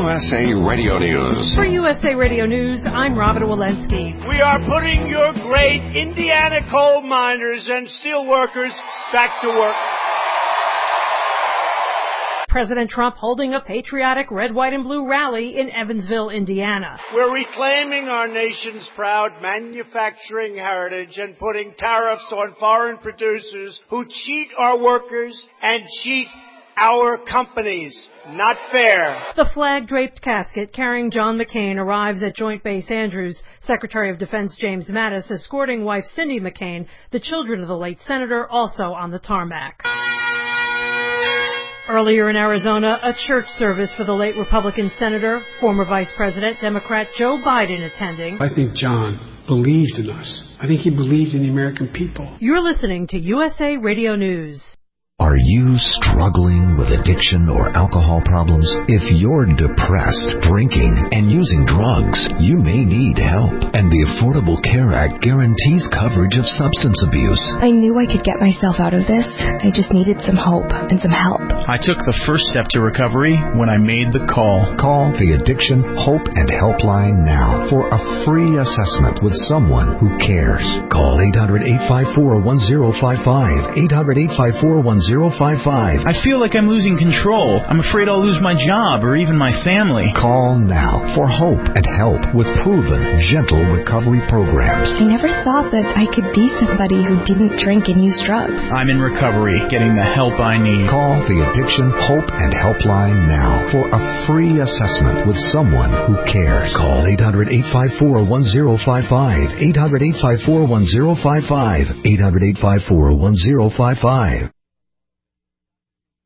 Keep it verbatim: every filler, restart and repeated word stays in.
U S A Radio News. For U S A Radio News, I'm Robin Walensky. We are putting your great Indiana coal miners and steel workers back to work. President Trump holding a patriotic red, white, and blue rally in Evansville, Indiana. We're reclaiming our nation's proud manufacturing heritage and putting tariffs on foreign producers who cheat our workers and cheat our companies. Not fair. The flag-draped casket carrying John McCain arrives at Joint Base Andrews. Secretary of Defense James Mattis escorting wife Cindy McCain, the children of the late senator, also on the tarmac. Earlier in Arizona, a church service for the late Republican senator, former Vice President, Democrat Joe Biden attending. I think John believed in us. I think he believed in the American people. You're listening to U S A Radio News. Are you struggling with addiction or alcohol problems? If you're depressed, drinking, and using drugs, you may need help. And the Affordable Care Act guarantees coverage of substance abuse. I knew I could get myself out of this. I just needed some hope and some help. I took the first step to recovery when I made the call. Call the Addiction Hope and Helpline now for a free assessment with someone who cares. Call eight hundred, eight five four, one zero five five. eight hundred, eight five four, one zero five five. I feel like I'm losing control. I'm afraid I'll lose my job or even my family. Call now for hope and help with proven, gentle recovery programs. I never thought that I could be somebody who didn't drink and use drugs. I'm in recovery, getting the help I need. Call the Addiction Hope and Helpline now for a free assessment with someone who cares. Call eight hundred, eight five four, one zero five five. eight hundred, eight five four, one zero five five. eight hundred, eight five four, one zero five five.